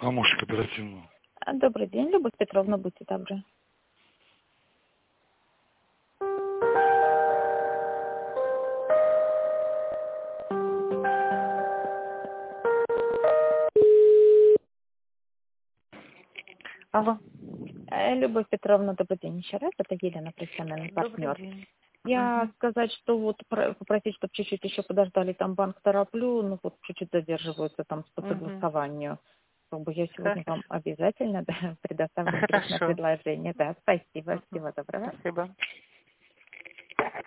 Помощник оперативного. Добрый день, Любовь Петровна, будьте добры. Алло. Любовь Петровна, добрый день еще раз. Это Елена, профессиональный Добрый партнер. день. Я сказать, что вот попросить, чтобы чуть-чуть еще подождали, там банк тороплю, ну вот чуть-чуть задерживаются там по согласованию. Как бы я сегодня вам обязательно предоставлю интересное Хорошо. предложение. Да, спасибо, всего доброго. Спасибо.